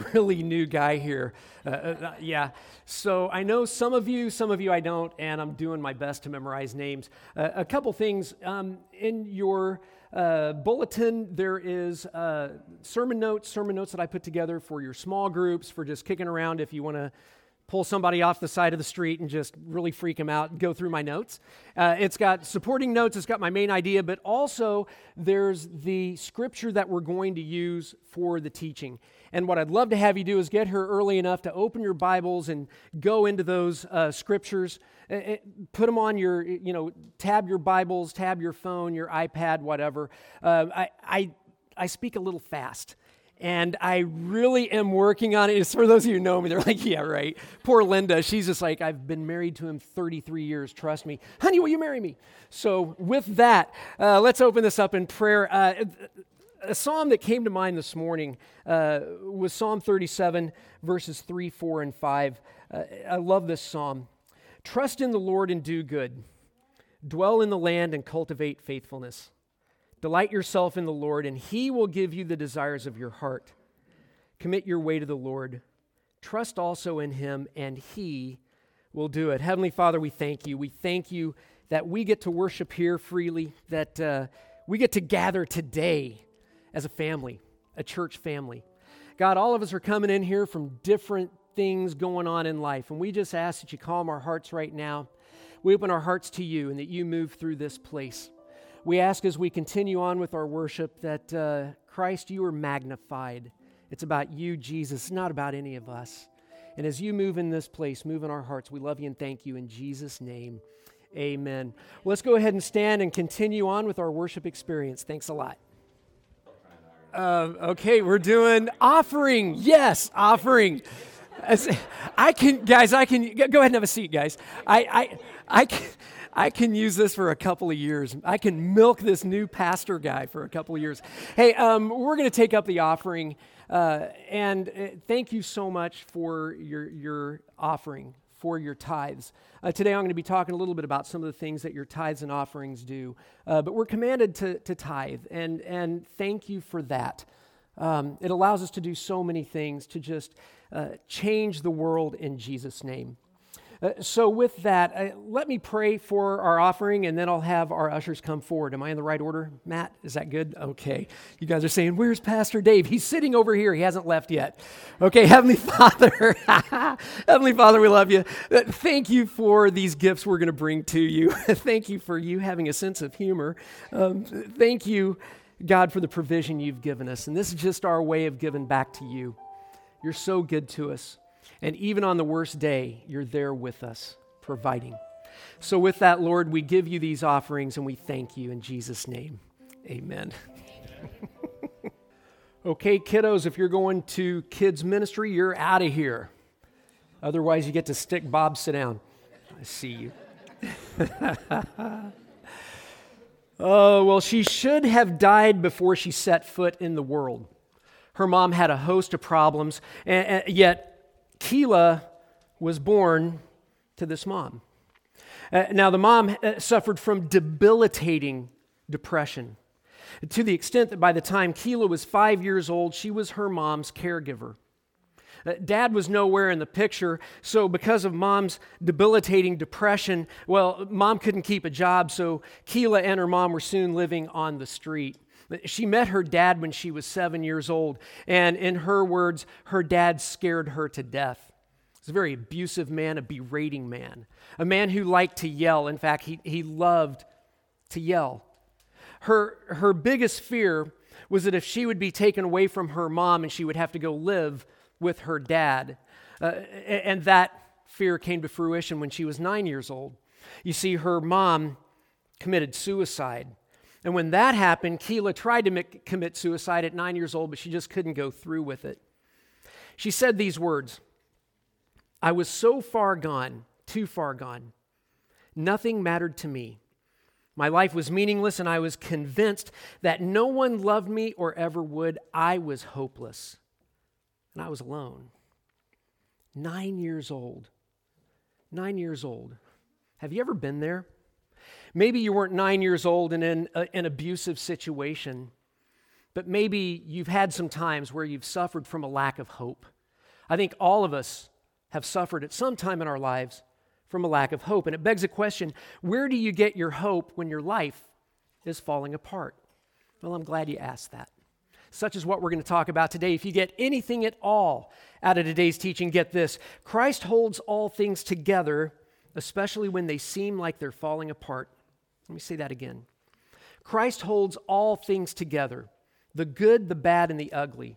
really new guy here. Yeah. So I know some of you I don't, and I'm doing my best to memorize names. A couple things. In your bulletin, there is sermon notes that I put together for your small groups, for just kicking around if you want to pull somebody off the side of the street and just really freak them out and go through my notes. It's got supporting notes, it's got my main idea, but also there's the scripture that we're going to use for the teaching. And what I'd love to have you do is get here early enough to open your Bibles and go into those scriptures. Put them on your, tab your Bibles, tab your phone, your iPad, whatever. I speak a little fast. And I really am working on it. It's for those of you who know me, they're like, yeah, right. Poor Linda, she's just like, I've been married to him 33 years, trust me. Honey, will you marry me? So with that, let's open this up in prayer. A psalm that came to mind this morning was Psalm 37, verses 3, 4, and 5. I love this psalm. Trust in the Lord and do good. Dwell in the land and cultivate faithfulness. Delight yourself in the Lord, and He will give you the desires of your heart. Commit your way to the Lord. Trust also in Him, and He will do it. Heavenly Father, we thank you. We thank you that we get to worship here freely, that we get to gather today as a family, a church family. God, all of us are coming in here from different things going on in life, and we just ask that you calm our hearts right now. We open our hearts to you and that you move through this place. We ask as we continue on with our worship that, Christ, you are magnified. It's about you, Jesus, not about any of us. And as you move in this place, move in our hearts, we love you and thank you in Jesus' name. Amen. Well, let's go ahead and stand and continue on with our worship experience. Thanks a lot. Okay, we're doing offering. Yes, offering. I can go ahead and have a seat, guys. I can use this for a couple of years. I can milk this new pastor guy for a couple of years. Hey, we're going to take up the offering, and thank you so much for your offering, for your tithes. Today I'm going to be talking a little bit about some of the things that your tithes and offerings do, but we're commanded to tithe, and thank you for that. It allows us to do so many things, to just change the world in Jesus' name. So with that, let me pray for our offering, and then I'll have our ushers come forward. Am I in the right order, Matt? Is that good? Okay. You guys are saying, where's Pastor Dave? He's sitting over here. He hasn't left yet. Okay, Heavenly Father, Heavenly Father, we love you. Thank you for these gifts we're going to bring to you. Thank you for you having a sense of humor. Thank you, God, for the provision you've given us. And this is just our way of giving back to you. You're so good to us. And even on the worst day, you're there with us, providing. So with that, Lord, we give you these offerings and we thank you in Jesus' name. Amen. Okay, kiddos, if you're going to kids ministry, you're out of here. Otherwise, you get to stick Bob, sit down. I see you. Oh, well, she should have died before she set foot in the world. Her mom had a host of problems, and yet Keila was born to this mom. Now, the mom suffered from debilitating depression to the extent that by the time Keila was 5 years old, she was her mom's caregiver. Dad was nowhere in the picture, so because of mom's debilitating depression, well, mom couldn't keep a job, so Keila and her mom were soon living on the street. She met her dad when she was 7 years old, and in her words, her dad scared her to death. He's a very abusive man, a berating man, a man who liked to yell. In fact, he loved to yell. Her biggest fear was that if she would be taken away from her mom and she would have to go live with her dad, and that fear came to fruition when she was 9 years old. You see, her mom committed suicide. And when that happened, Keila tried to commit suicide at 9 years old, but she just couldn't go through with it. She said these words, "I was so far gone, too far gone. Nothing mattered to me. My life was meaningless, and I was convinced that no one loved me or ever would. I was hopeless, and I was alone." 9 years old. 9 years old. Have you ever been there? Maybe you weren't 9 years old and in an abusive situation, but maybe you've had some times where you've suffered from a lack of hope. I think all of us have suffered at some time in our lives from a lack of hope. And it begs a question, where do you get your hope when your life is falling apart? Well, I'm glad you asked that. Such is what we're going to talk about today. If you get anything at all out of today's teaching, get this. Christ holds all things together, especially when they seem like they're falling apart. Let me say that again. Christ holds all things together, the good, the bad, and the ugly,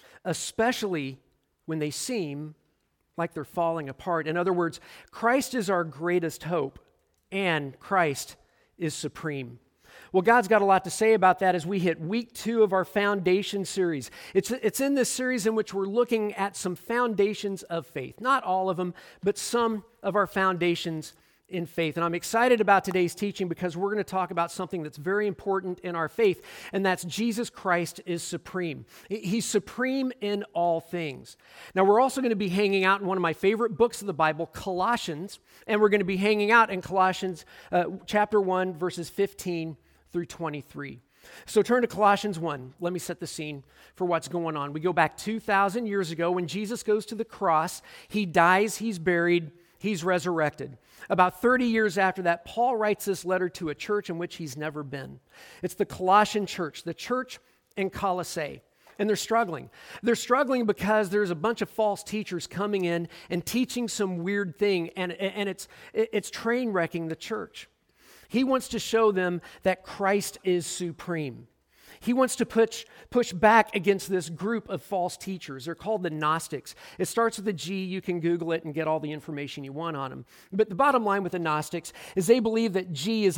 especially when they seem like they're falling apart. In other words, Christ is our greatest hope, and Christ is supreme. Well, God's got a lot to say about that as we hit week 2 of our foundation series. It's in this series in which we're looking at some foundations of faith. Not all of them, but some of our foundations in faith. And I'm excited about today's teaching because we're going to talk about something that's very important in our faith, and that's Jesus Christ is supreme. He's supreme in all things. Now, we're also going to be hanging out in one of my favorite books of the Bible, Colossians, and we're going to be hanging out in Colossians chapter 1, verses 15 through 23. So turn to Colossians 1. Let me set the scene for what's going on. We go back 2,000 years ago when Jesus goes to the cross. He dies, he's buried, he's resurrected. About 30 years after that, Paul writes this letter to a church in which he's never been. It's the Colossian church, the church in Colossae. And they're struggling. They're struggling because there's a bunch of false teachers coming in and teaching some weird thing, and it's train wrecking the church. He wants to show them that Christ is supreme. He wants to push back against this group of false teachers. They're called the Gnostics. It starts with a G. You can Google it and get all the information you want on them. But the bottom line with the Gnostics is they believe that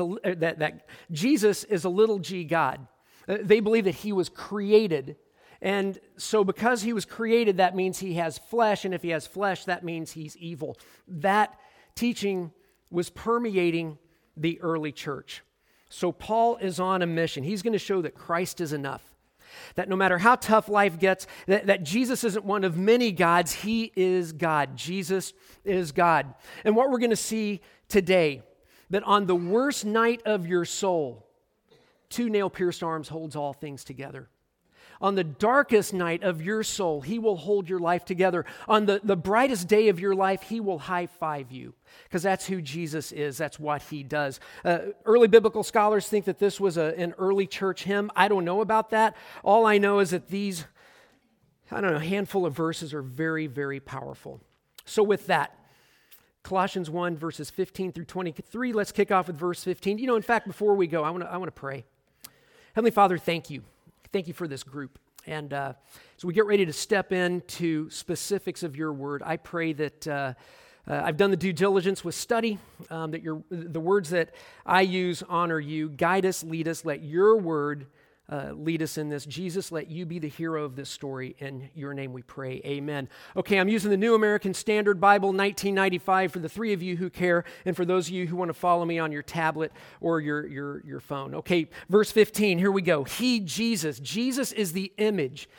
that Jesus is a little g God. They believe that he was created. And so because he was created, that means he has flesh. And if he has flesh, that means he's evil. That teaching was permeating the early church. So Paul is on a mission. He's going to show that Christ is enough. That no matter how tough life gets, that Jesus isn't one of many gods. He is God. Jesus is God. And what we're going to see today, that on the worst night of your soul, 2 nail-pierced arms holds all things together. On the darkest night of your soul, he will hold your life together. On the brightest day of your life, he will high-five you, because that's who Jesus is. That's what he does. Early biblical scholars think that this was an early church hymn. I don't know about that. All I know is that these, handful of verses are very, very powerful. So with that, Colossians 1, verses 15 through 23, let's kick off with verse 15. In fact, before we go, I want to pray. Heavenly Father, thank you. Thank you for this group. And as we get ready to step into specifics of your word, I pray that I've done the due diligence with study, that the words that I use honor you. Guide us, lead us, let your word lead us in this. Jesus, let you be the hero of this story. In your name we pray. Amen. Okay, I'm using the New American Standard Bible, 1995, for the 3 of you who care, and for those of you who want to follow me on your tablet or your phone. Okay, verse 15, here we go. He, Jesus is the image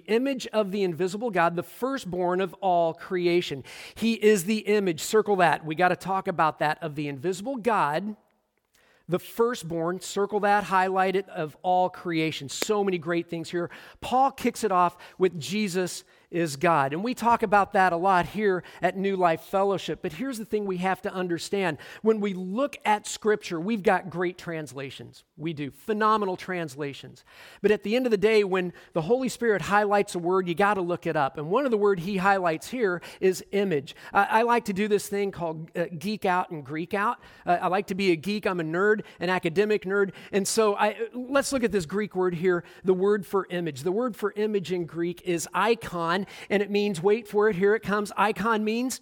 of the invisible God, the firstborn of all creation. He is the image, circle that. We got to talk about that, of the invisible God, the firstborn, circle that, highlight it, of all creation. So many great things here. Paul kicks it off with Jesus is God. And we talk about that a lot here at New Life Fellowship. But here's the thing we have to understand. When we look at Scripture, we've got great translations. We do. Phenomenal translations. But at the end of the day, when the Holy Spirit highlights a word, you got to look it up. And one of the words he highlights here is image. I like to do this thing called geek out and Greek out. I like to be a geek. I'm a nerd, an academic nerd. And so let's look at this Greek word here, the word for image. The word for image in Greek is icon. And it means, wait for it, here it comes. Icon means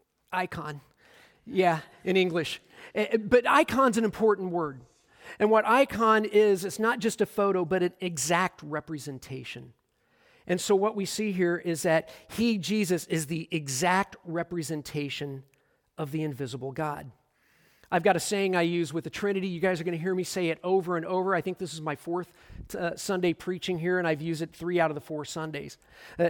icon. Yeah, in English. But icon's an important word. And what icon is, it's not just a photo, but an exact representation. And so what we see here is that he, Jesus, is the exact representation of the invisible God. I've got a saying I use with the Trinity. You guys are going to hear me say it over and over. I think this is my 4th Sunday preaching here, and I've used it 3 out of the 4 Sundays.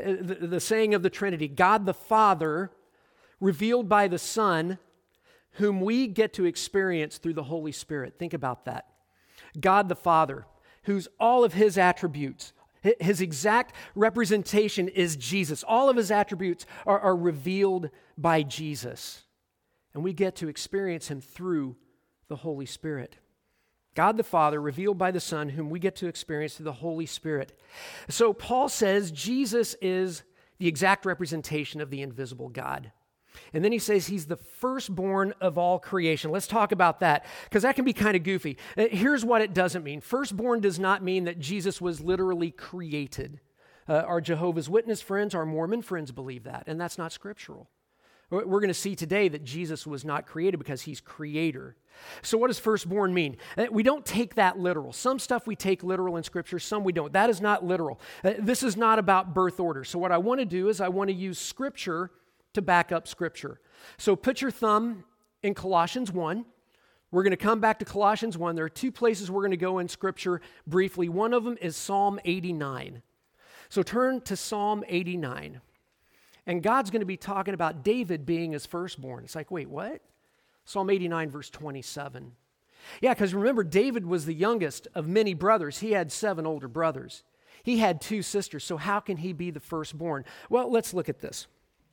The saying of the Trinity, God the Father, revealed by the Son, whom we get to experience through the Holy Spirit. Think about that. God the Father, whose all of his attributes, His exact representation is Jesus. All of his attributes are revealed by Jesus. And we get to experience him through the Holy Spirit. God the Father revealed by the Son, whom we get to experience through the Holy Spirit. So Paul says Jesus is the exact representation of the invisible God. And then he says he's the firstborn of all creation. Let's talk about that, because that can be kind of goofy. Here's what it doesn't mean. Firstborn does not mean that Jesus was literally created. Our Jehovah's Witness friends, our Mormon friends believe that, and that's not scriptural. We're going to see today that Jesus was not created because he's creator. So what does firstborn mean? We don't take that literal. Some stuff we take literal in Scripture, some we don't. That is not literal. This is not about birth order. So what I want to do is I want to use Scripture to back up Scripture. So put your thumb in Colossians 1. We're going to come back to Colossians 1. There are two places we're going to go in Scripture briefly. One of them is Psalm 89. So turn to Psalm 89. And God's going to be talking about David being his firstborn. It's like, wait, what? Psalm 89, verse 27. Yeah, because remember, David was the youngest of many brothers. He had 7 older brothers. He had 2 sisters, so how can he be the firstborn? Well, let's look at this.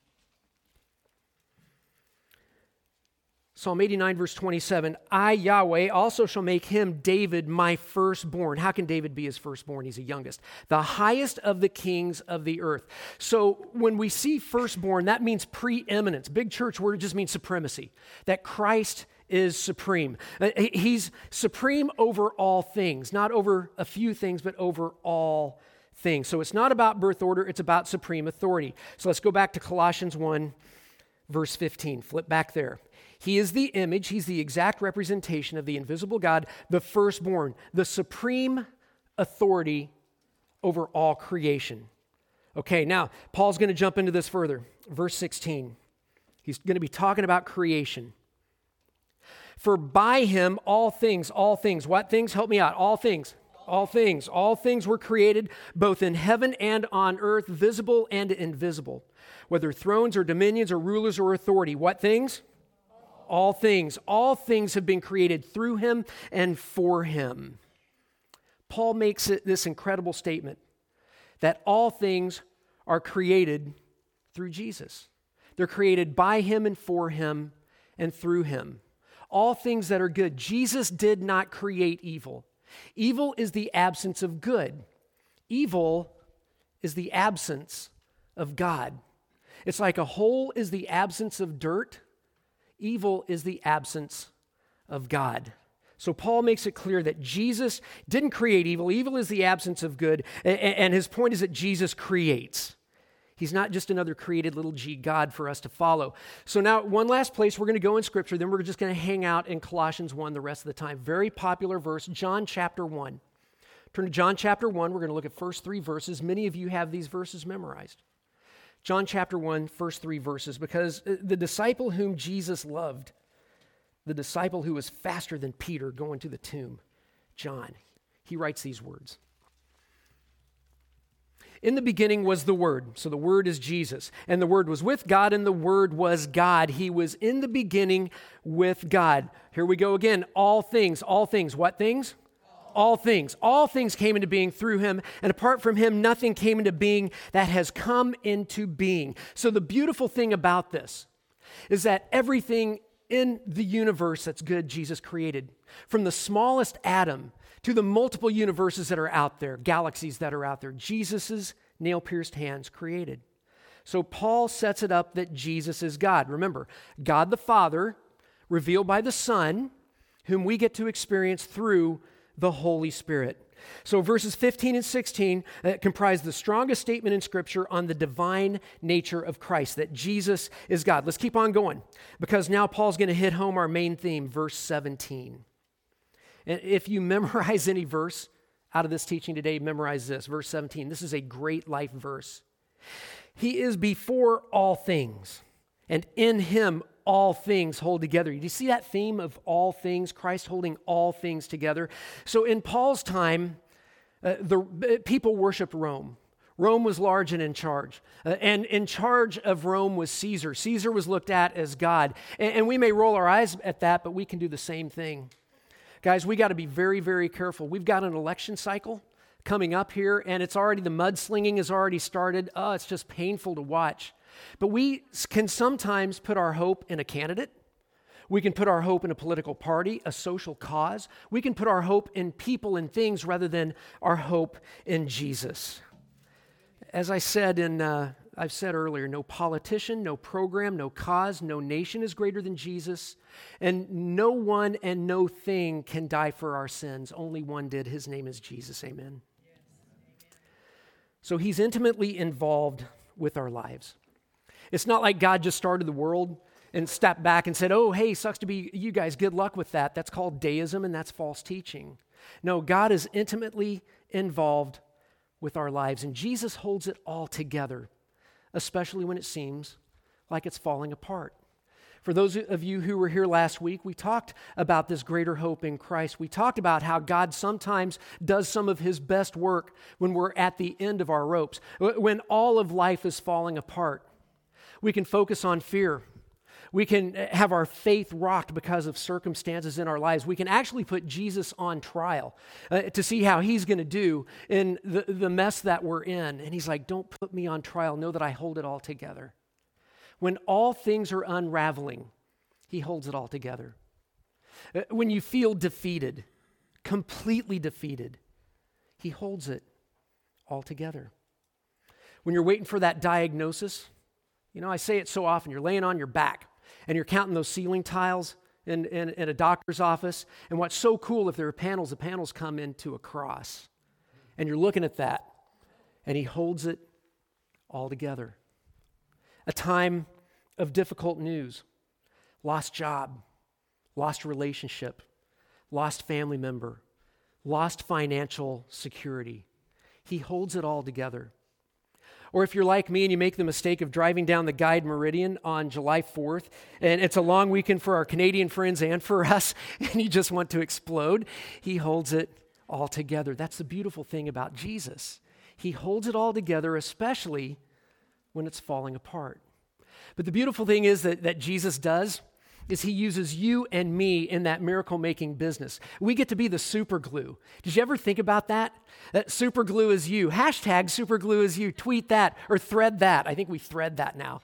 Psalm 89, verse 27, I, Yahweh, also shall make him, David, my firstborn. How can David be his firstborn? He's the youngest. The highest of the kings of the earth. So when we see firstborn, that means preeminence. Big church word just means supremacy, that Christ is supreme. He's supreme over all things, not over a few things, but over all things. So it's not about birth order, it's about supreme authority. So let's go back to Colossians 1, verse 15. Flip back there. He is the image, he's the exact representation of the invisible God, the firstborn, the supreme authority over all creation. Okay, now, Paul's going to jump into this further. Verse 16, he's going to be talking about creation. For by him all things, what things? Help me out, all things were created, both in heaven and on earth, visible and invisible, whether thrones or dominions or rulers or authority. What things? All things have been created through him and for him. Paul makes this incredible statement that all things are created through Jesus. They're created by him and for him and through him. All things that are good. Jesus did not create evil. Evil is the absence of good. Evil is the absence of God. It's like a hole is the absence of dirt. Evil is the absence of God. So Paul makes it clear that Jesus didn't create evil. Evil is the absence of good. And his point is that Jesus creates. He's not just another created little g God for us to follow. So now one last place we're going to go in Scripture, then we're just going to hang out in Colossians 1 the rest of the time. Very popular verse, John chapter 1. Turn to John chapter 1. We're going to look at first 3 verses. Many of you have these verses memorized. John chapter 1, first 3 verses, because the disciple whom Jesus loved, the disciple who was faster than Peter going to the tomb, John, he writes these words. In the beginning was the Word, so the Word is Jesus, and the Word was with God, and the Word was God. He was in the beginning with God. Here we go again, all things, what things? All things came into being through him, and apart from him, nothing came into being that has come into being. So the beautiful thing about this is that everything in the universe that's good, Jesus created. From the smallest atom to the multiple universes that are out there, galaxies that are out there, Jesus' nail-pierced hands created. So Paul sets it up that Jesus is God. Remember, God the Father, revealed by the Son, whom we get to experience through the Holy Spirit. So verses 15 and 16 comprise the strongest statement in Scripture on the divine nature of Christ, that Jesus is God. Let's keep on going, because now Paul's going to hit home our main theme, verse 17. And if you memorize any verse out of this teaching today, memorize this, verse 17. This is a great life verse. He is before all things, and in him all things hold together. Do you see that theme of all things, Christ holding all things together? So in Paul's time, the people worshiped Rome. Rome was large and in charge. And in charge of Rome was Caesar. Caesar was looked at as God. And we may roll our eyes at that, but we can do the same thing. Guys, we got to be very, very careful. We've got an election cycle coming up here, and the mudslinging has already started. Oh, it's just painful to watch. But we can sometimes put our hope in a candidate. We can put our hope in a political party, a social cause. We can put our hope in people and things rather than our hope in Jesus. As I've said earlier, no politician, no program, no cause, no nation is greater than Jesus, and no one and no thing can die for our sins. Only one did. His name is Jesus. Amen. Yes. So he's intimately involved with our lives. It's not like God just started the world and stepped back and said, oh, hey, sucks to be you guys. Good luck with that. That's called deism, and that's false teaching. No, God is intimately involved with our lives, and Jesus holds it all together, especially when it seems like it's falling apart. For those of you who were here last week, we talked about this greater hope in Christ. We talked about how God sometimes does some of his best work when we're at the end of our ropes, when all of life is falling apart. We can focus on fear. We can have our faith rocked because of circumstances in our lives. We can actually put Jesus on trial to see how he's going to do in the mess that we're in. And he's like, don't put me on trial. Know that I hold it all together. When all things are unraveling, he holds it all together. When you feel defeated, completely defeated, he holds it all together. When you're waiting for that diagnosis, I say it so often, you're laying on your back, and you're counting those ceiling tiles in a doctor's office. And what's so cool, if there are panels, the panels come into a cross. And you're looking at that, and he holds it all together. A time of difficult news, lost job, lost relationship, lost family member, lost financial security. He holds it all together. Or if you're like me and you make the mistake of driving down the Guide Meridian on July 4th, and it's a long weekend for our Canadian friends and for us, and you just want to explode, he holds it all together. That's the beautiful thing about Jesus. He holds it all together, especially when it's falling apart. But the beautiful thing is that Jesus does is he uses you and me in that miracle-making business. We get to be the super glue. Did you ever think about that? That super glue is you. Hashtag super glue is you. Tweet that or thread that. I think we thread that now.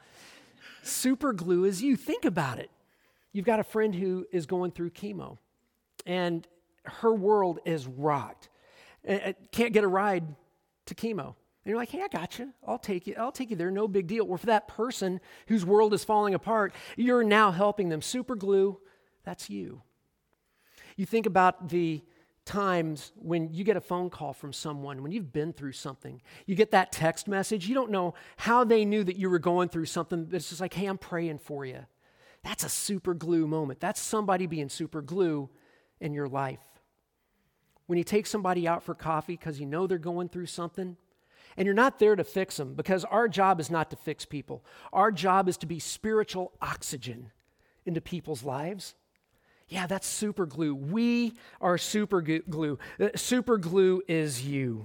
Super glue is you. Think about it. You've got a friend who is going through chemo, and her world is rocked. Can't get a ride to chemo. And you're like, hey, I got you. I'll take you there. No big deal. Or for that person whose world is falling apart, you're now helping them. Super glue, that's you. You think about the times when you get a phone call from someone, when you've been through something. You get that text message. You don't know how they knew that you were going through something, but it's just like, hey, I'm praying for you. That's a super glue moment. That's somebody being super glue in your life. When you take somebody out for coffee because you know they're going through something, and you're not there to fix them, because our job is not to fix people. Our job is to be spiritual oxygen into people's lives. Yeah, that's super glue. We are super glue. Super glue is you.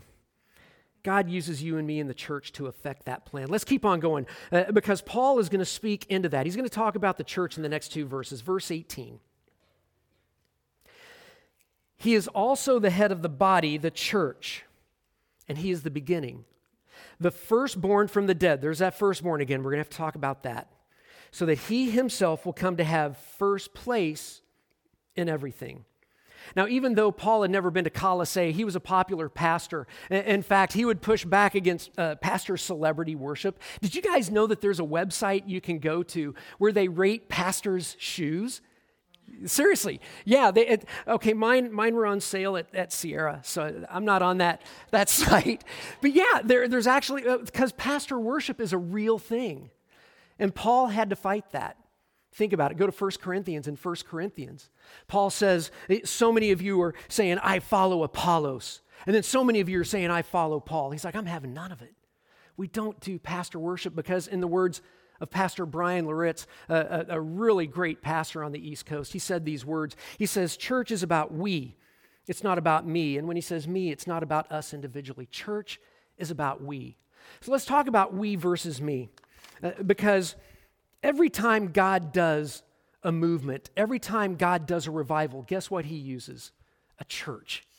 God uses you and me in the church to affect that plan. Let's keep on going, because Paul is going to speak into that. He's going to talk about the church in the next two verses. Verse 18. He is also the head of the body, the church, and he is the beginning. The firstborn from the dead. There's that firstborn again. We're going to have to talk about that. So that he himself will come to have first place in everything. Now, even though Paul had never been to Colossae, he was a popular pastor. In fact, he would push back against pastor celebrity worship. Did you guys know that there's a website you can go to where they rate pastors' shoes? Seriously, yeah. Mine were on sale at Sierra, so I'm not on that site. But yeah, there's actually, because pastor worship is a real thing. And Paul had to fight that. Think about it. Go to 1 Corinthians. In 1 Corinthians, Paul says, so many of you are saying, I follow Apollos. And then so many of you are saying, I follow Paul. He's like, I'm having none of it. We don't do pastor worship because, in the words of Pastor Brian Loritz, a really great pastor on the East Coast, he said these words. He says, church is about we. It's not about me. And when he says me, it's not about us individually. Church is about we. So let's talk about we versus me. Because every time God does a movement, every time God does a revival, guess what he uses? A church.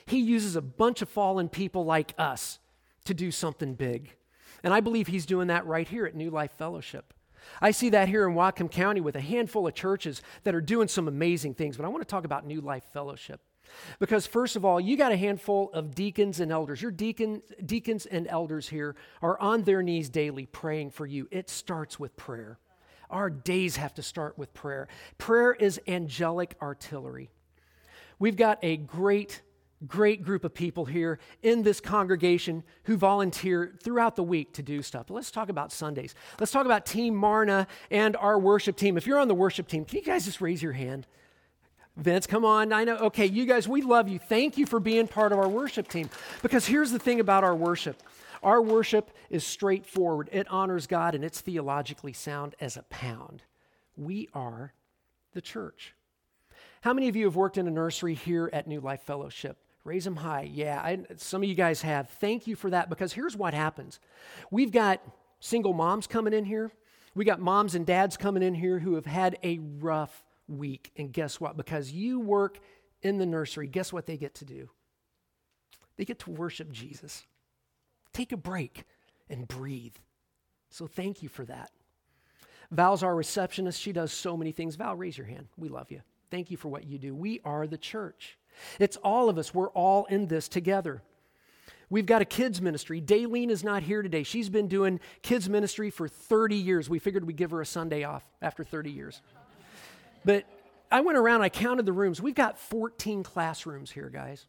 He uses a bunch of fallen people like us to do something big. And I believe he's doing that right here at New Life Fellowship. I see that here in Whatcom County with a handful of churches that are doing some amazing things. But I want to talk about New Life Fellowship. Because first of all, you got a handful of deacons and elders. Your deacons and elders here are on their knees daily praying for you. It starts with prayer. Our days have to start with prayer. Prayer is angelic artillery. We've got a great group of people here in this congregation who volunteer throughout the week to do stuff. But let's talk about Sundays. Let's talk about Team Marna and our worship team. If you're on the worship team, can you guys just raise your hand? Vince, come on. I know. Okay, you guys, we love you. Thank you for being part of our worship team. Because here's the thing about our worship. Our worship is straightforward. It honors God, and it's theologically sound as a pound. We are the church. How many of you have worked in a nursery here at New Life Fellowship? Raise them high. Yeah, some of you guys have. Thank you for that, because here's what happens. We've got single moms coming in here. We got moms and dads coming in here who have had a rough week. And guess what? Because you work in the nursery, guess what they get to do? They get to worship Jesus. Take a break and breathe. So thank you for that. Val's our receptionist. She does so many things. Val, raise your hand. We love you. Thank you for what you do. We are the church. It's all of us. We're all in this together. We've got a kids ministry. Daylene is not here today. She's been doing kids ministry for 30 years. We figured we'd give her a Sunday off after 30 years. But I went around, I counted the rooms. We've got 14 classrooms here, guys.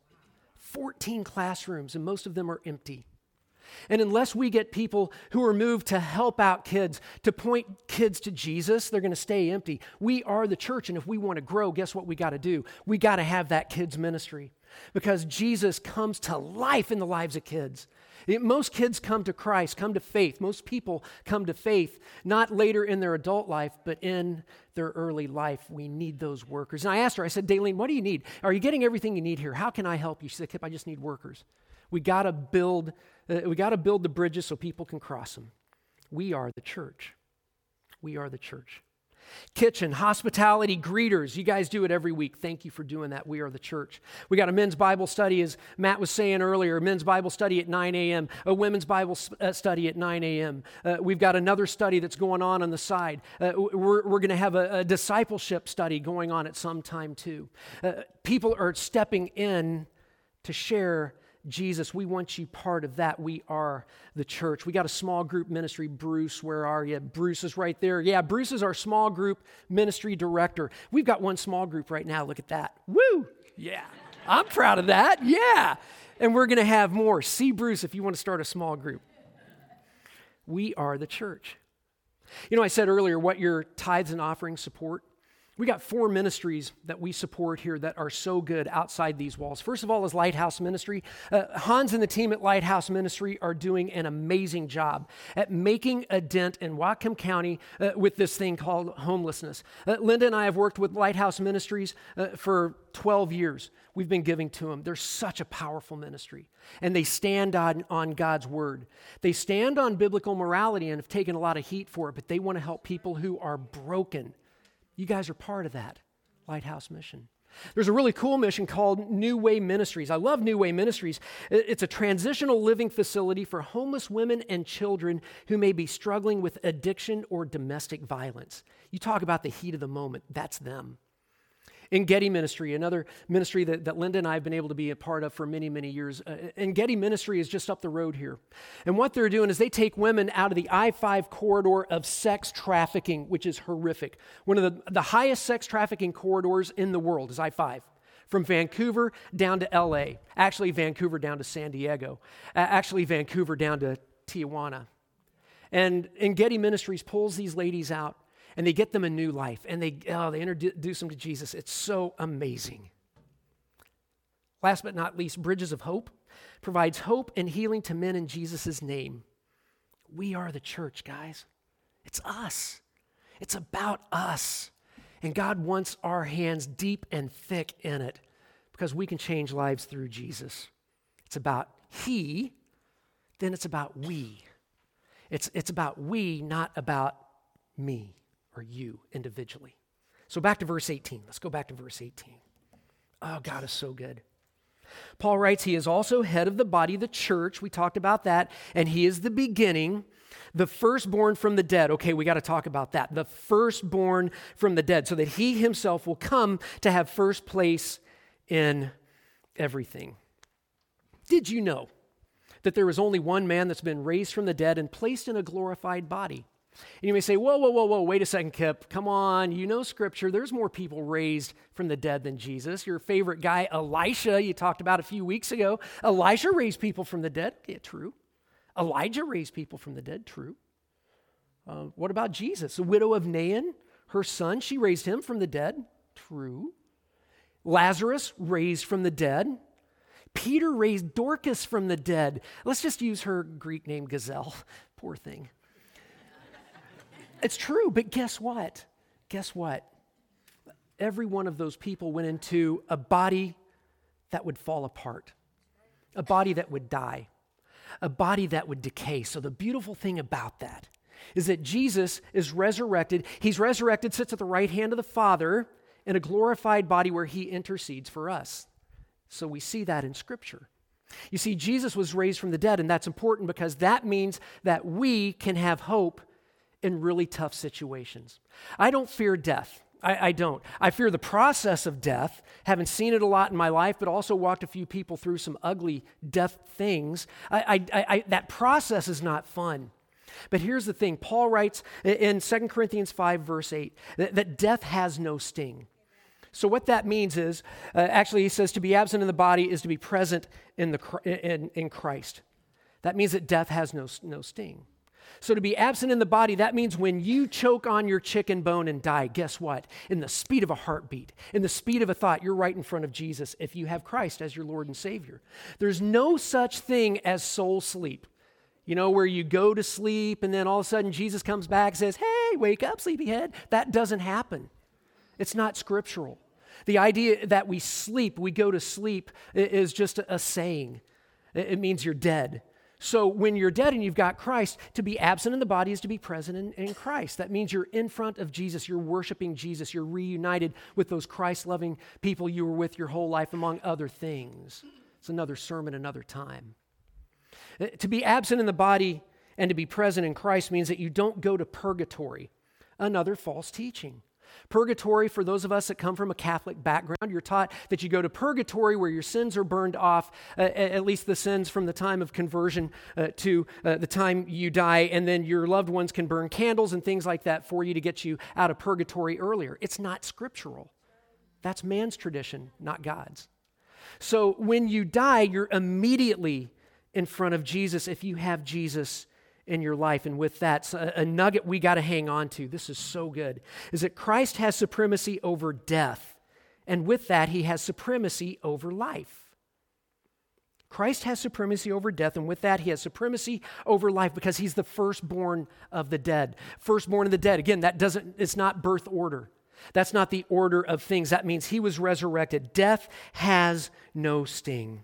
14 classrooms, and most of them are empty. And unless we get people who are moved to help out kids, to point kids to Jesus, they're going to stay empty. We are the church, and if we want to grow, guess what we got to do? We got to have that kids ministry, because Jesus comes to life in the lives of kids. Most kids come to Christ, come to faith. Most people come to faith, not later in their adult life, but in their early life. We need those workers. And I asked her, I said, Daylene, what do you need? Are you getting everything you need here? How can I help you? She said, Kip, I just need workers. We got to build the bridges so people can cross them. We are the church. We are the church. Kitchen, hospitality, greeters. You guys do it every week. Thank you for doing that. We are the church. We got a men's Bible study, as Matt was saying earlier, a men's Bible study at 9 a.m., a women's Bible study at 9 a.m. We've got another study that's going on the side. We're going to have a discipleship study going on at some time too. People are stepping in to share Jesus. We want you part of that. We are the church. We got a small group ministry. Bruce, where are you? Bruce is right there. Yeah, Bruce is our small group ministry director. We've got one small group right now. Look at that. Woo! Yeah, I'm proud of that. Yeah. And we're going to have more. See Bruce if you want to start a small group. We are the church. You know, I said earlier what your tithes and offerings support. We got 4 ministries that we support here that are so good outside these walls. First of all is Lighthouse Ministry. Hans and the team at Lighthouse Ministry are doing an amazing job at making a dent in Whatcom County with this thing called homelessness. Linda and I have worked with Lighthouse Ministries for 12 years. We've been giving to them. They're such a powerful ministry, and they stand on God's word. They stand on biblical morality and have taken a lot of heat for it, but they want to help people who are broken. You guys are part of that Lighthouse mission. There's a really cool mission called New Way Ministries. I love New Way Ministries. It's a transitional living facility for homeless women and children who may be struggling with addiction or domestic violence. You talk about the heat of the moment, that's them. Engedi Ministry, another ministry that Linda and I have been able to be a part of for many, many years. Engedi Ministry is just up the road here. And what they're doing is they take women out of the I-5 corridor of sex trafficking, which is horrific. One of the highest sex trafficking corridors in the world is I-5. From Vancouver down to LA. Actually, Vancouver down to San Diego. Actually, Vancouver down to Tijuana. And Engedi Ministries pulls these ladies out, and they get them a new life, and they introduce them to Jesus. It's so amazing. Last but not least, Bridges of Hope provides hope and healing to men in Jesus' name. We are the church, guys. It's us. It's about us. And God wants our hands deep and thick in it because we can change lives through Jesus. It's about He, then it's about we. It's about we, not about me or you individually. So back to verse 18. Let's go back to verse 18. Oh, God is so good. Paul writes, he is also head of the body, the church. We talked about that. And he is the beginning, the firstborn from the dead. Okay, we got to talk about that. The firstborn from the dead, so that he himself will come to have first place in everything. Did you know that there is only one man that's been raised from the dead and placed in a glorified body? And you may say, whoa, wait a second, Kip. Come on, you know Scripture. There's more people raised from the dead than Jesus. Your favorite guy, Elisha, you talked about a few weeks ago. Elisha raised people from the dead. Yeah, true. Elijah raised people from the dead. True. What about Jesus? The widow of Nain, her son, she raised him from the dead. True. Lazarus raised from the dead. Peter raised Dorcas from the dead. Let's just use her Greek name, Gazelle. Poor thing. It's true, but guess what? Guess what? Every one of those people went into a body that would fall apart, a body that would die, a body that would decay. So the beautiful thing about that is that Jesus is resurrected. He's resurrected, sits at the right hand of the Father in a glorified body where he intercedes for us. So we see that in Scripture. You see, Jesus was raised from the dead, and that's important because that means that we can have hope in really tough situations. I don't fear death. I don't. I fear the process of death, having seen it a lot in my life, but also walked a few people through some ugly death things. That process is not fun. But here's the thing. Paul writes in 2 Corinthians 5, verse 8, that death has no sting. So what that means is, actually he says to be absent in the body is to be present in Christ. That means that death has no sting. So to be absent in the body, that means when you choke on your chicken bone and die, guess what? In the speed of a heartbeat, in the speed of a thought, you're right in front of Jesus if you have Christ as your Lord and Savior. There's no such thing as soul sleep. You know, where you go to sleep and then all of a sudden Jesus comes back and says, hey, wake up, sleepyhead. That doesn't happen. It's not scriptural. The idea that we sleep, we go to sleep, is just a saying. It means you're dead. So when you're dead and you've got Christ, to be absent in the body is to be present in Christ. That means you're in front of Jesus. You're worshiping Jesus. You're reunited with those Christ-loving people you were with your whole life, among other things. It's another sermon, another time. To be absent in the body and to be present in Christ means that you don't go to purgatory, another false teaching. Purgatory, for those of us that come from a Catholic background, you're taught that you go to purgatory where your sins are burned off, at least the sins from the time of conversion to the time you die, and then your loved ones can burn candles and things like that for you to get you out of purgatory earlier. It's not scriptural. That's man's tradition, not God's. So when you die, you're immediately in front of Jesus if you have Jesus in your life. And with that, a nugget we got to hang on to, this is so good, is that Christ has supremacy over death. And with that, he has supremacy over life. Christ has supremacy over death, and with that, he has supremacy over life because he's the firstborn of the dead. Firstborn of the dead, again, it's not birth order. That's not the order of things. That means he was resurrected. Death has no sting.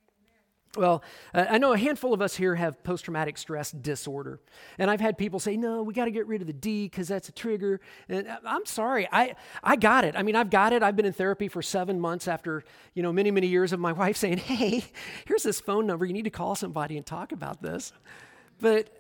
Well, I know a handful of us here have post-traumatic stress disorder. And I've had people say, no, we got to get rid of the D because that's a trigger. And I'm sorry, I got it. I mean, I've got it. I've been in therapy for 7 months after, many, many years of my wife saying, hey, here's this phone number. You need to call somebody and talk about this. But,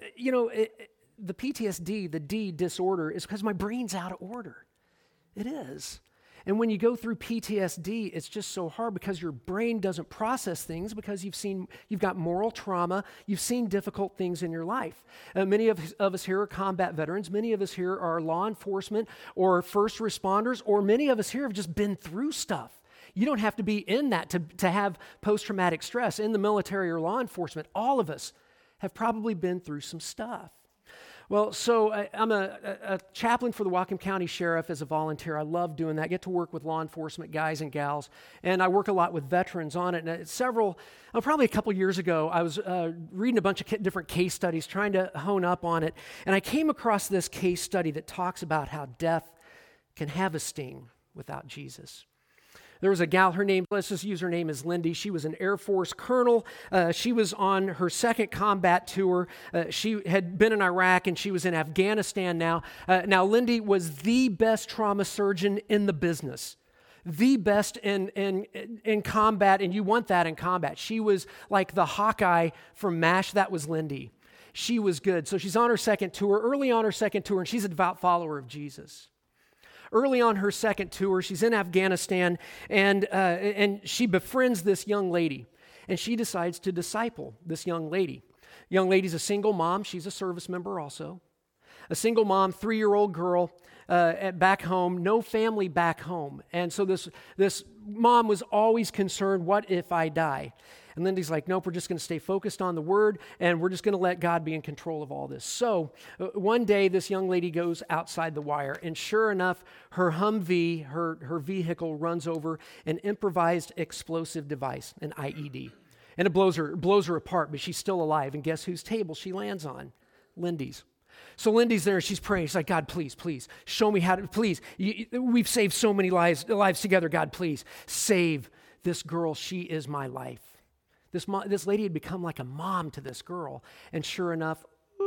the PTSD, the D disorder, is because my brain's out of order. It is. And when you go through PTSD, it's just so hard because your brain doesn't process things because you've got moral trauma, you've seen difficult things in your life. Many of us here are combat veterans. Many of us here are law enforcement or first responders, or many of us here have just been through stuff. You don't have to be in that to have post-traumatic stress. In the military or law enforcement, all of us have probably been through some stuff. Well, so I'm a chaplain for the Whatcom County Sheriff as a volunteer. I love doing that. I get to work with law enforcement guys and gals, and I work a lot with veterans on it. And probably a couple years ago, I was reading a bunch of different case studies, trying to hone up on it, and I came across this case study that talks about how death can have a sting without Jesus. There was a gal, let's just use her name as Lindy. She was an Air Force colonel. She was on her second combat tour. She had been in Iraq and she was in Afghanistan now. Now, Lindy was the best trauma surgeon in the business. the best in combat, and you want that in combat. She was like the Hawkeye from MASH. That was Lindy. She was good. So she's on her second tour, early on her second tour, and she's a devout follower of Jesus. Early on her second tour, she's in Afghanistan, and she befriends this young lady, and she decides to disciple this young lady. Young lady's a single mom. She's a service member also. A single mom, 3-year-old girl back home, no family back home. And so this mom was always concerned, what if I die? And Lindy's like, nope, we're just going to stay focused on the Word, and we're just going to let God be in control of all this. So one day, this young lady goes outside the wire, and sure enough, her Humvee, her vehicle, runs over an improvised explosive device, an IED. And it blows her apart, but she's still alive. And guess whose table she lands on? Lindy's. So Lindy's there, she's praying. She's like, God, please, show me how to, please. We've saved so many lives together. God, please, save this girl. She is my life. This lady had become like a mom to this girl. And sure enough,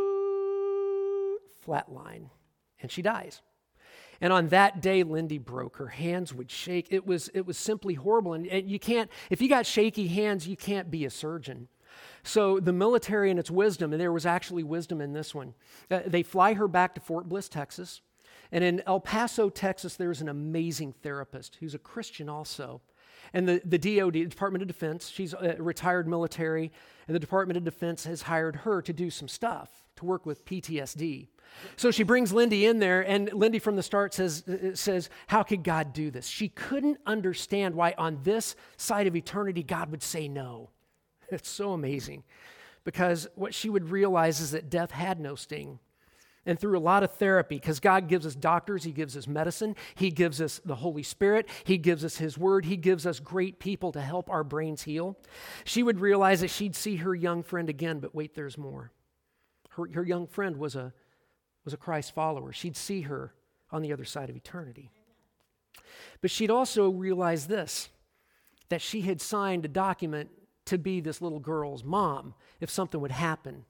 flatline. And she dies. And on that day, Lindy broke. Her hands would shake. It was simply horrible. And you can't, if you got shaky hands, you can't be a surgeon. So the military and its wisdom, and there was actually wisdom in this one, they fly her back to Fort Bliss, Texas. And in El Paso, Texas, there's an amazing therapist who's a Christian also. And the DOD, the Department of Defense, she's a retired military, and the Department of Defense has hired her to do some stuff, to work with PTSD. So she brings Lindy in there, and Lindy from the start says, how could God do this? She couldn't understand why on this side of eternity God would say no. It's so amazing, because what she would realize is that death had no sting. And through a lot of therapy, because God gives us doctors, He gives us medicine, He gives us the Holy Spirit, He gives us His Word, He gives us great people to help our brains heal, she would realize that she'd see her young friend again, but wait, there's more. Her young friend was a Christ follower. She'd see her on the other side of eternity. But she'd also realize this, that she had signed a document to be this little girl's mom if something would happen.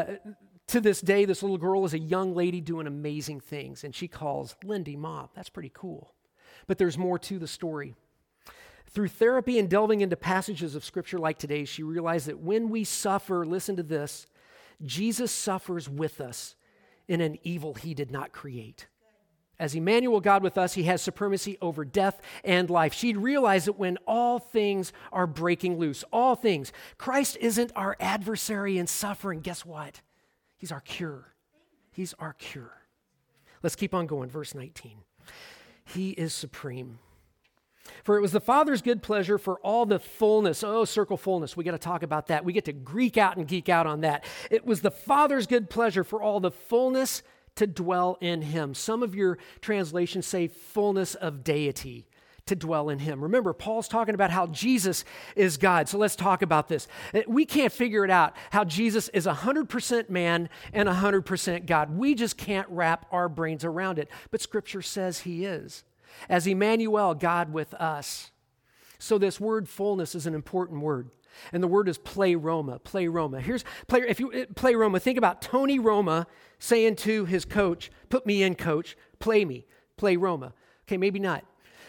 To this day, this little girl is a young lady doing amazing things, and she calls Lindy mom. That's pretty cool. But there's more to the story. Through therapy and delving into passages of Scripture like today, she realized that when we suffer, listen to this, Jesus suffers with us in an evil He did not create. As Emmanuel, God with us, He has supremacy over death and life. She'd realize that when all things are breaking loose, all things, Christ isn't our adversary in suffering. Guess what? He's our cure. He's our cure. Let's keep on going. Verse 19. He is supreme. For it was the Father's good pleasure for all the fullness. Circle fullness. We got to talk about that. We get to Greek out and geek out on that. It was the Father's good pleasure for all the fullness to dwell in Him. Some of your translations say fullness of deity, to dwell in Him. Remember, Paul's talking about how Jesus is God. So let's talk about this. We can't figure it out how Jesus is 100% man and 100% God. We just can't wrap our brains around it. But Scripture says He is. As Emmanuel, God with us. So this word fullness is an important word. And the word is pleroma. Here's pleroma. Think about Tony Roma saying to his coach, put me in, coach, play me, pleroma. Okay, maybe not.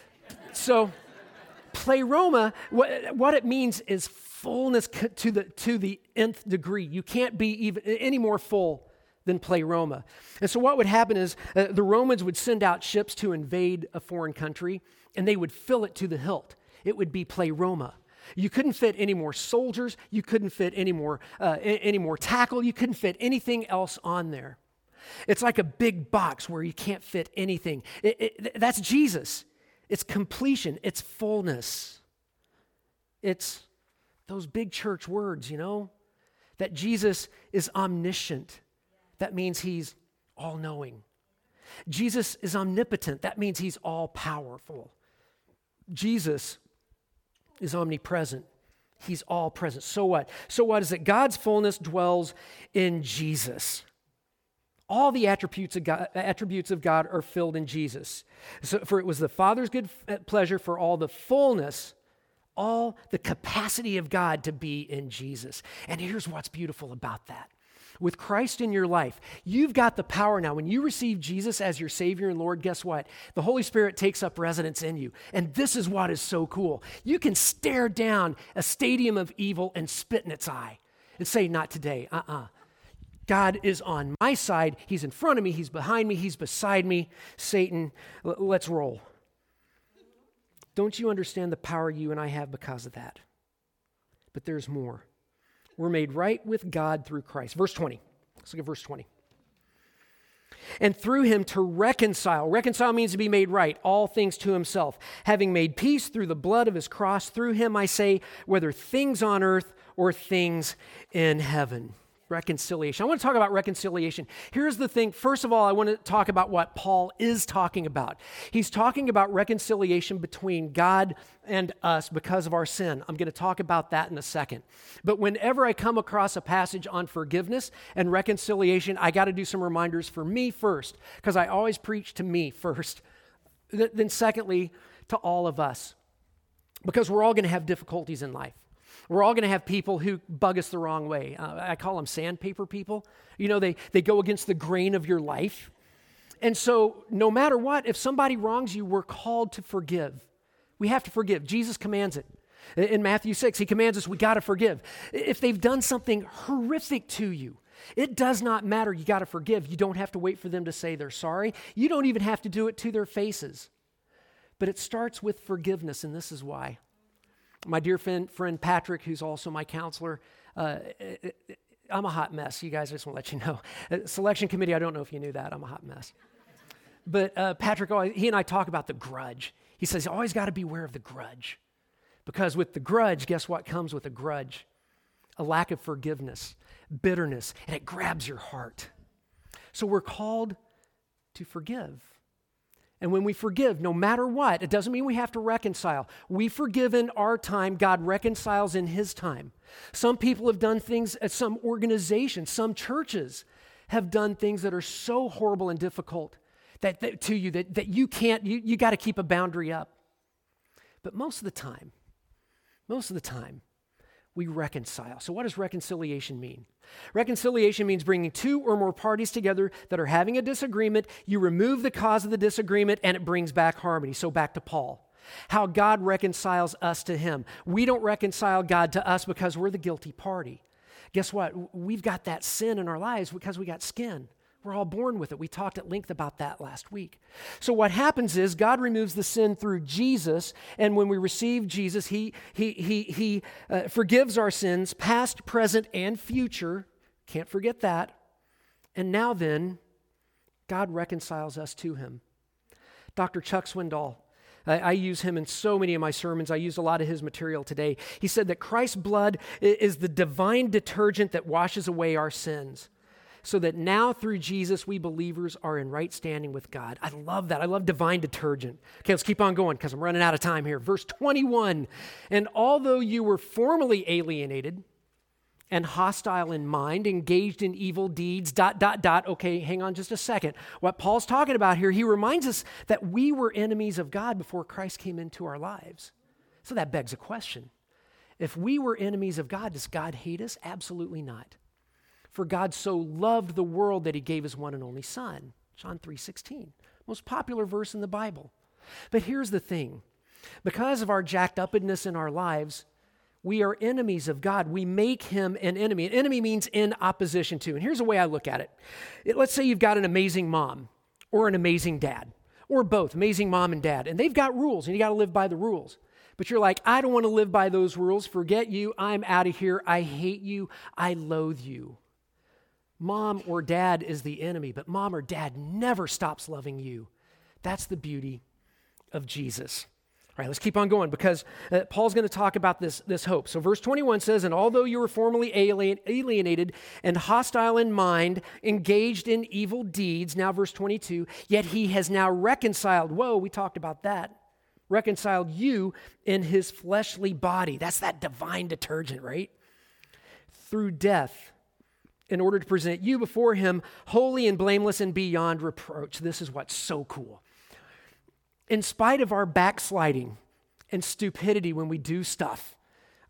So pleroma, what it means is fullness to the nth degree. You can't be even any more full than pleroma. And so what would happen is the Romans would send out ships to invade a foreign country, and they would fill it to the hilt. It would be pleroma. You couldn't fit any more soldiers. You couldn't fit any more tackle. You couldn't fit anything else on there. It's like a big box where you can't fit anything. That's Jesus. It's completion. It's fullness. It's those big church words, that Jesus is omniscient. That means He's all-knowing. Jesus is omnipotent. That means He's all-powerful. Jesus is omnipresent. He's all present. So what? So what is it? God's fullness dwells in Jesus. All the attributes of God are filled in Jesus. So for it was the Father's good pleasure for all the fullness, all the capacity of God to be in Jesus. And here's what's beautiful about that. with Christ in your life, you've got the power now. When you receive Jesus as your Savior and Lord, guess what? The Holy Spirit takes up residence in you. And this is what is so cool. You can stare down a stadium of evil and spit in its eye and say, not today, God is on my side. He's in front of me. He's behind me. He's beside me. Satan, let's roll. Don't you understand the power you and I have because of that? But there's more. We're made right with God through Christ. Verse 20. Let's look at verse 20. And through him to reconcile. Reconcile means to be made right, all things to himself. Having made peace through the blood of his cross, through him I say, whether things on earth or things in heaven. Reconciliation. I want to talk about reconciliation. Here's the thing. First of all, I want to talk about what Paul is talking about. He's talking about reconciliation between God and us because of our sin. I'm going to talk about that in a second. But whenever I come across a passage on forgiveness and reconciliation, I got to do some reminders for me first, because I always preach to me first. Then secondly, to all of us, because we're all going to have difficulties in life. We're all going to have people who bug us the wrong way. I call them sandpaper people. You know, they go against the grain of your life. And so no matter what, if somebody wrongs you, we're called to forgive. We have to forgive. Jesus commands it. In Matthew 6, he commands us, we got to forgive. If they've done something horrific to you, it does not matter. You got to forgive. You don't have to wait for them to say they're sorry. You don't even have to do it to their faces. But it starts with forgiveness, and this is why. My dear friend Patrick, who's also my counselor, I'm a hot mess. You guys, I just want to let you know. Selection committee, I don't know if you knew that. I'm a hot mess. But Patrick, he and I talk about the grudge. He says, you always got to beware of the grudge. Because with the grudge, guess what comes with a grudge? A lack of forgiveness, bitterness, and it grabs your heart. So we're called to forgive. And when we forgive, no matter what, it doesn't mean we have to reconcile. We forgive in our time. God reconciles in his time. Some people have done things at some organizations, some churches have done things that are so horrible and difficult that you can't, you got to keep a boundary up. But most of the time, we reconcile. So what does reconciliation mean? Reconciliation means bringing two or more parties together that are having a disagreement. You remove the cause of the disagreement and it brings back harmony. So back to Paul. How God reconciles us to him. We don't reconcile God to us because we're the guilty party. Guess what? We've got that sin in our lives because we got skin. We're all born with it. We talked at length about that last week. So what happens is God removes the sin through Jesus, and when we receive Jesus, He forgives our sins, past, present, and future. Can't forget that. And now then, God reconciles us to him. Dr. Chuck Swindoll, I use him in so many of my sermons. I use a lot of his material today. He said that Christ's blood is the divine detergent that washes away our sins, so that now through Jesus, we believers are in right standing with God. I love that. I love divine detergent. Okay, let's keep on going because I'm running out of time here. Verse 21, and although you were formerly alienated and hostile in mind, engaged in evil deeds, ... Okay, hang on just a second. What Paul's talking about here, he reminds us that we were enemies of God before Christ came into our lives. So that begs a question. If we were enemies of God, does God hate us? Absolutely not. For God so loved the world that he gave his one and only Son. John 3:16, most popular verse in the Bible. But here's the thing. Because of our jacked upness in our lives, we are enemies of God. We make him an enemy. An enemy means in opposition to. And here's the way I look at it. Let's say you've got an amazing mom or an amazing dad, or both, amazing mom and dad, and they've got rules, and you got to live by the rules. But you're like, I don't want to live by those rules. Forget you. I'm out of here. I hate you. I loathe you. Mom or dad is the enemy, but mom or dad never stops loving you. That's the beauty of Jesus. All right, let's keep on going because Paul's going to talk about this hope. So verse 21 says, and although you were formerly alienated and hostile in mind, engaged in evil deeds, now verse 22, yet he has now reconciled, whoa, we talked about that, reconciled you in his fleshly body. That's that divine detergent, right? Through death, in order to present you before him holy and blameless and beyond reproach. This is what's so cool. In spite of our backsliding and stupidity when we do stuff,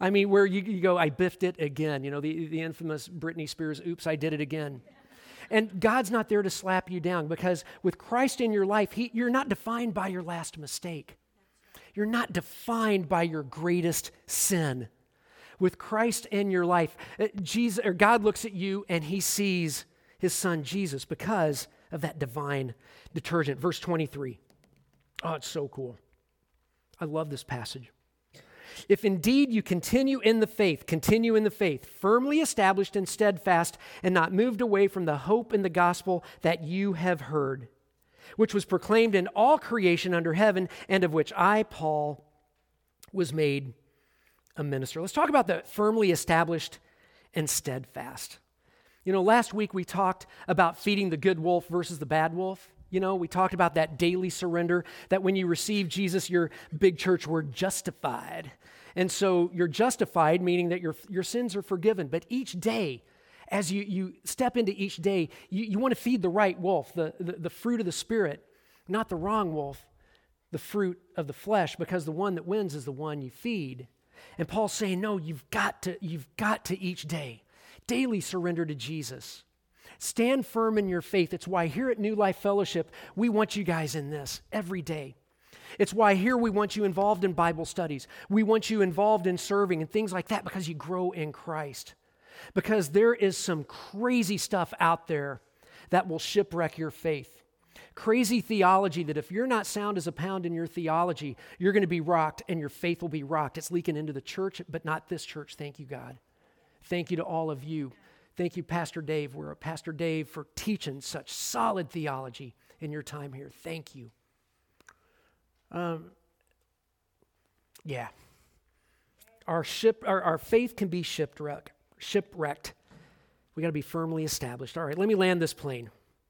I mean, where you go, I biffed it again. You know, the infamous Britney Spears, oops, I did it again. And God's not there to slap you down, because with Christ in your life, you're not defined by your last mistake. You're not defined by your greatest sin. With Christ in your life, God looks at you and he sees his son Jesus because of that divine detergent. Verse 23. Oh, it's so cool. I love this passage. If indeed you continue in the faith, firmly established and steadfast, and not moved away from the hope in the gospel that you have heard, which was proclaimed in all creation under heaven, and of which I, Paul, was made a minister. Let's talk about the firmly established and steadfast. You know, last week we talked about feeding the good wolf versus the bad wolf. You know, we talked about that daily surrender, that when you receive Jesus, your big church word, justified. And so you're justified, meaning that your sins are forgiven. But each day, as you step into each day, you want to feed the right wolf, the fruit of the Spirit, not the wrong wolf, the fruit of the flesh, because the one that wins is the one you feed. And Paul's saying, no, you've got to each day daily surrender to Jesus. Stand firm in your faith. It's why here at New Life Fellowship, we want you guys in this every day. It's why here we want you involved in Bible studies. We want you involved in serving and things like that, because you grow in Christ. Because there is some crazy stuff out there that will shipwreck your faith. Crazy theology that if you're not sound as a pound in your theology, you're going to be rocked and your faith will be rocked. It's leaking into the church, but not this church. Thank you, God. Thank you to all of you. Thank you, Pastor Dave. We're Pastor Dave for teaching such solid theology in your time here. Thank you. Yeah. Our faith can be shipwrecked. We got to be firmly established. All right, let me land this plane.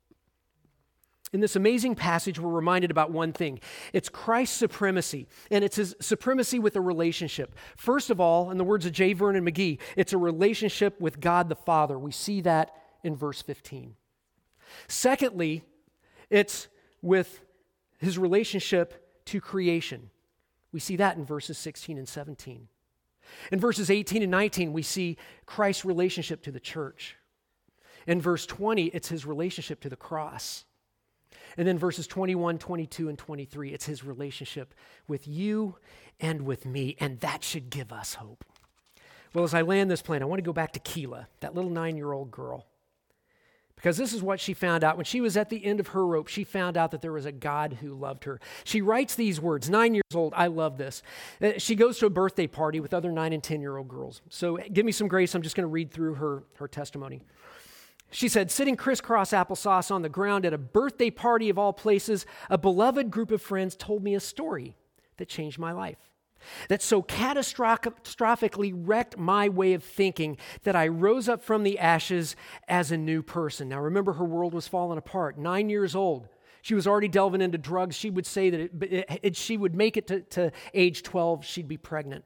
In this amazing passage, we're reminded about one thing. It's Christ's supremacy, and it's his supremacy with a relationship. First of all, in the words of J. Vernon McGee, it's a relationship with God the Father. We see that in verse 15. Secondly, it's with his relationship to creation. We see that in verses 16 and 17. In verses 18 and 19, we see Christ's relationship to the church. In verse 20, it's his relationship to the cross. And then verses 21, 22, and 23, it's his relationship with you and with me, and that should give us hope. Well, as I land this plane, I want to go back to Keela, that little 9-year-old girl, because this is what she found out. When she was at the end of her rope, she found out that there was a God who loved her. She writes these words, 9 years old. I love this. She goes to a birthday party with other 9 and 10-year-old girls. So give me some grace. I'm just going to read through her testimony. She said, sitting crisscross applesauce on the ground at a birthday party of all places, a beloved group of friends told me a story that changed my life, that so catastrophically wrecked my way of thinking that I rose up from the ashes as a new person. Now remember, her world was falling apart. 9 years old. She was already delving into drugs. She would say that she would make it to age 12, she'd be pregnant.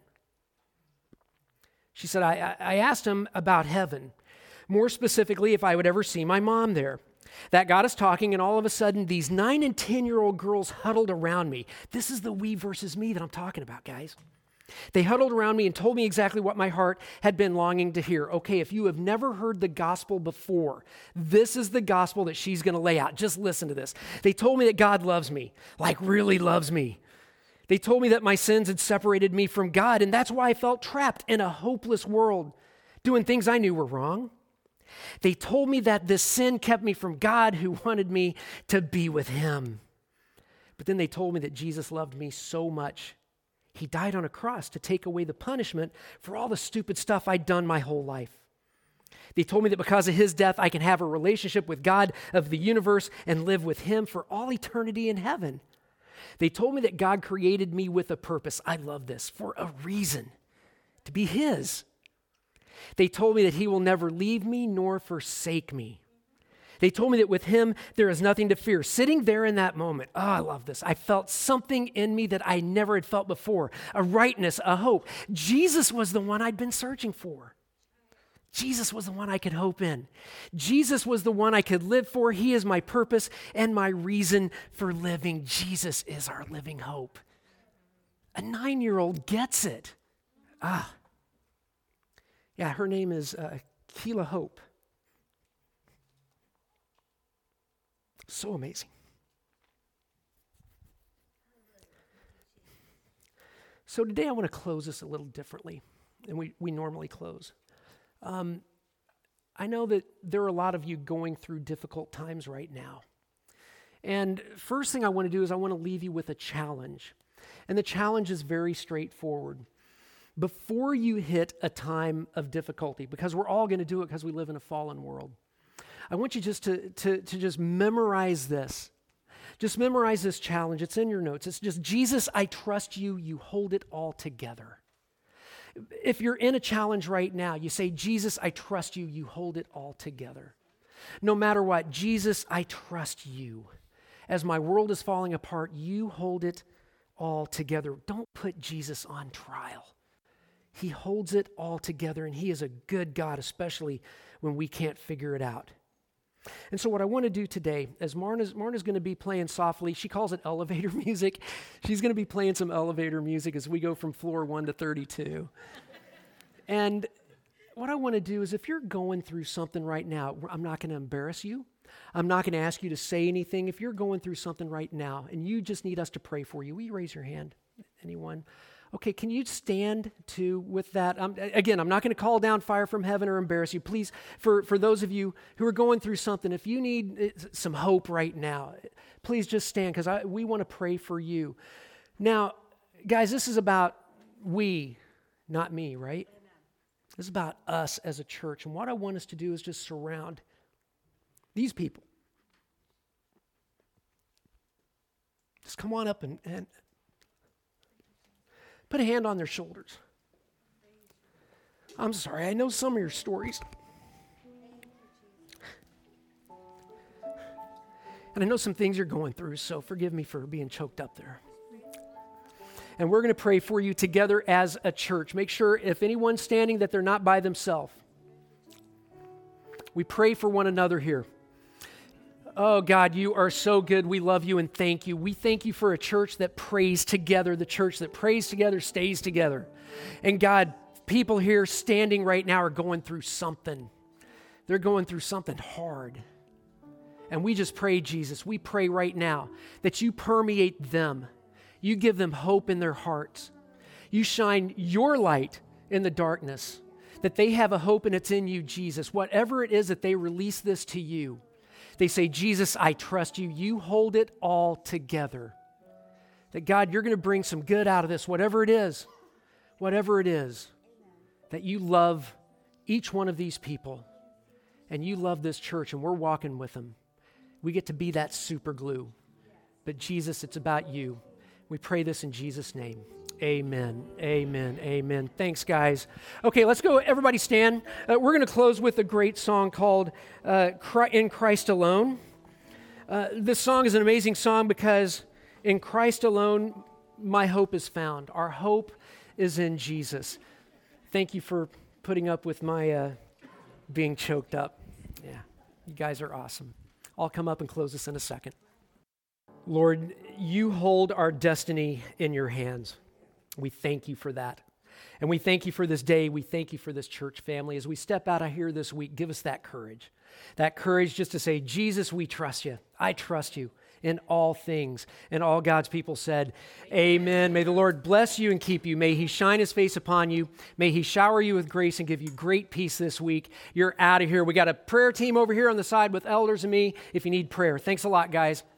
She said, I asked him about heaven. More specifically, if I would ever see my mom there. That got us talking, and all of a sudden, these 9 and 10-year-old girls huddled around me. This is the we versus me that I'm talking about, guys. They huddled around me and told me exactly what my heart had been longing to hear. Okay, if you have never heard the gospel before, this is the gospel that she's going to lay out. Just listen to this. They told me that God loves me, like really loves me. They told me that my sins had separated me from God, and that's why I felt trapped in a hopeless world, doing things I knew were wrong. They told me that this sin kept me from God, who wanted me to be with him. But then they told me that Jesus loved me so much, he died on a cross to take away the punishment for all the stupid stuff I'd done my whole life. They told me that because of his death, I can have a relationship with God of the universe and live with him for all eternity in heaven. They told me that God created me with a purpose. I love this, for a reason, to be his. They told me that he will never leave me nor forsake me. They told me that with him, there is nothing to fear. Sitting there in that moment, oh, I love this. I felt something in me that I never had felt before, a rightness, a hope. Jesus was the one I'd been searching for. Jesus was the one I could hope in. Jesus was the one I could live for. He is my purpose and my reason for living. Jesus is our living hope. A 9-year-old gets it. Yeah, her name is Keela Hope. So amazing. So today I want to close this a little differently than we normally close. I know that there are a lot of you going through difficult times right now. And first thing I want to do is I want to leave you with a challenge. And the challenge is very straightforward. Before you hit a time of difficulty, because we're all going to do it because we live in a fallen world, I want you just to just memorize this. Just memorize this challenge. It's in your notes. It's just, Jesus, I trust you. You hold it all together. If you're in a challenge right now, you say, Jesus, I trust you. You hold it all together. No matter what, Jesus, I trust you. As my world is falling apart, you hold it all together. Don't put Jesus on trial. He holds it all together, and he is a good God, especially when we can't figure it out. And so what I want to do today, as Marna's going to be playing softly, she calls it elevator music. She's going to be playing some elevator music as we go from floor 1 to 32. And what I want to do is, if you're going through something right now, I'm not going to embarrass you. I'm not going to ask you to say anything. If you're going through something right now and you just need us to pray for you, will you raise your hand? Anyone? Okay, can you stand with that? Again, I'm not going to call down fire from heaven or embarrass you. Please, for those of you who are going through something, if you need some hope right now, please just stand, because we want to pray for you. Now, guys, this is about we, not me, right? Amen. This is about us as a church. And what I want us to do is just surround these people. Just come on up and put a hand on their shoulders. I'm sorry, I know some of your stories. And I know some things you're going through, so forgive me for being choked up there. And we're going to pray for you together as a church. Make sure if anyone's standing that they're not by themselves. We pray for one another here. Oh, God, you are so good. We love you and thank you. We thank you for a church that prays together. The church that prays together stays together. And God, people here standing right now are going through something. They're going through something hard. And we just pray, Jesus, we pray right now that you permeate them. You give them hope in their hearts. You shine your light in the darkness, that they have a hope and it's in you, Jesus. Whatever it is that they release this to you, they say, Jesus, I trust you. You hold it all together. That God, you're going to bring some good out of this, whatever it is, that you love each one of these people and you love this church and we're walking with them. We get to be that super glue. But Jesus, it's about you. We pray this in Jesus' name. Amen, amen, amen. Thanks, guys. Okay, let's go. Everybody stand. We're going to close with a great song called In Christ Alone. This song is an amazing song because in Christ alone, my hope is found. Our hope is in Jesus. Thank you for putting up with my being choked up. Yeah, you guys are awesome. I'll come up and close this in a second. Lord, you hold our destiny in your hands. We thank you for that. And we thank you for this day. We thank you for this church family. As we step out of here this week, give us that courage. That courage just to say, Jesus, we trust you. I trust you in all things. And all God's people said, amen. May the Lord bless you and keep you. May he shine his face upon you. May he shower you with grace and give you great peace this week. You're out of here. We got a prayer team over here on the side with elders and me if you need prayer. Thanks a lot, guys.